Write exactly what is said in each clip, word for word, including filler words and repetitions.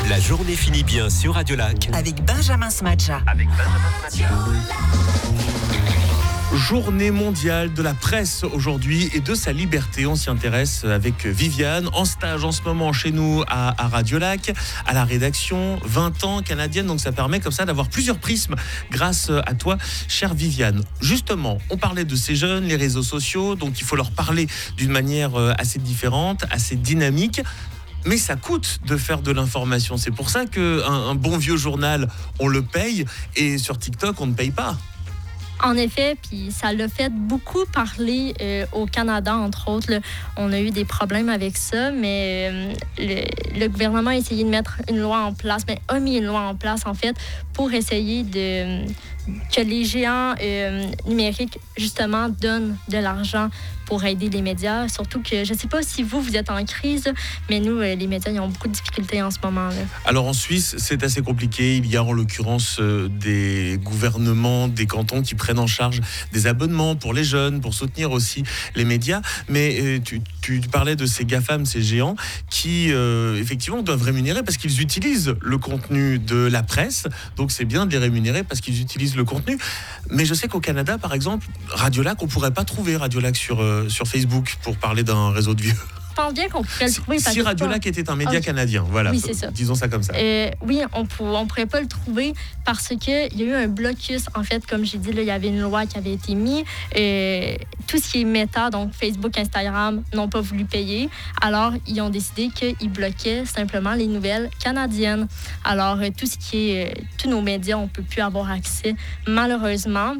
La journée finit bien sur Radio Lac. Avec Benjamin Smadja. Avec Benjamin Smadja. Journée mondiale de la presse aujourd'hui et de sa liberté. On s'y intéresse avec Viviane, en stage en ce moment chez nous à, à Radio Lac, à la rédaction, vingt ans, canadienne. Donc ça permet comme ça d'avoir plusieurs prismes grâce à toi, chère Viviane. Justement, on parlait de ces jeunes, les réseaux sociaux, donc il faut leur parler d'une manière assez différente, assez dynamique. Mais ça coûte de faire de l'information. C'est pour ça qu'un un bon vieux journal, on le paye et sur TikTok, on ne paye pas. En effet, puis ça l'a fait beaucoup parler euh, au Canada, entre autres. Là. On a eu des problèmes avec ça, mais euh, le, le gouvernement a essayé de mettre une loi en place, mais a mis une loi en place, en fait, pour essayer de que les géants euh, numériques, justement, donnent de l'argent pour aider les médias. Surtout que, je ne sais pas si vous, vous êtes en crise, mais nous, euh, les médias, ils ont beaucoup de difficultés en ce moment. Là. Alors, en Suisse, c'est assez compliqué. Il y a en l'occurrence euh, des gouvernements, des cantons qui prennent en charge des abonnements pour les jeunes, pour soutenir aussi les médias. Mais euh, tu, tu parlais de ces GAFAM, ces géants, qui, euh, effectivement, doivent rémunérer parce qu'ils utilisent le contenu de la presse. Donc, c'est bien de les rémunérer parce qu'ils utilisent le contenu. Mais je sais qu'au Canada, par exemple, Radio Lac, on ne pourrait pas trouver Radio Lac sur, euh, sur Facebook pour parler d'un réseau de vieux. Je pense bien qu'on pourrait le trouver. Si, si Radio Lac était un média okay. canadien, voilà, oui, c'est ça. Disons ça comme ça. Euh, oui, on ne pourrait pas le trouver parce qu'il y a eu un blocus. En fait, comme j'ai dit, là, il y avait une loi qui avait été mise. Euh, tout ce qui est Meta, donc Facebook, Instagram, n'ont pas voulu payer. Alors, ils ont décidé qu'ils bloquaient simplement les nouvelles canadiennes. Alors, euh, tout ce qui est... Euh, tous nos médias, on ne peut plus avoir accès, malheureusement.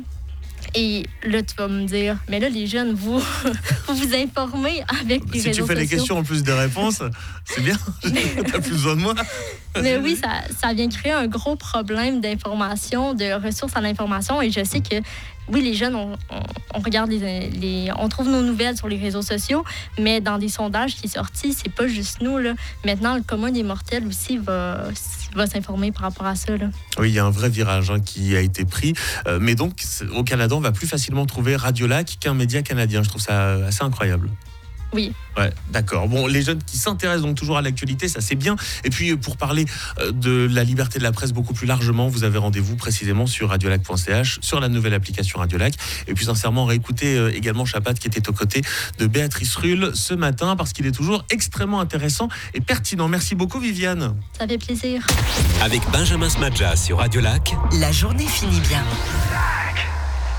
Et là, tu vas me dire, mais là, les jeunes, vous vous, vous informez avec les si réseaux sociaux. Si tu fais les questions en plus des réponses, c'est bien. T'as plus besoin de moi. Mais oui, ça, ça vient créer un gros problème d'information, de ressources à l'information. Et je sais que, oui, les jeunes, on, on, on regarde les, les... On trouve nos nouvelles sur les réseaux sociaux, mais dans des sondages qui sont sortis, c'est pas juste nous, là. Maintenant, le commun des mortels aussi va, va s'informer par rapport à ça, là. Oui, il y a un vrai virage hein, qui a été pris. Euh, mais donc, au Canada, on va plus facilement trouver Radio Lac qu'un média canadien. Je trouve ça assez incroyable. Oui. Ouais, d'accord. Bon, les jeunes qui s'intéressent donc toujours à l'actualité, ça c'est bien. Et puis pour parler de la liberté de la presse beaucoup plus largement, vous avez rendez-vous précisément sur radiolac point c h, sur la nouvelle application Radio Lac. Et puis sincèrement, réécoutez également Chapat qui était aux côtés de Béatrice Rulle ce matin parce qu'il est toujours extrêmement intéressant et pertinent. Merci beaucoup Viviane. Ça fait plaisir. Avec Benjamin Smadja sur Radio Lac. La journée finit bien.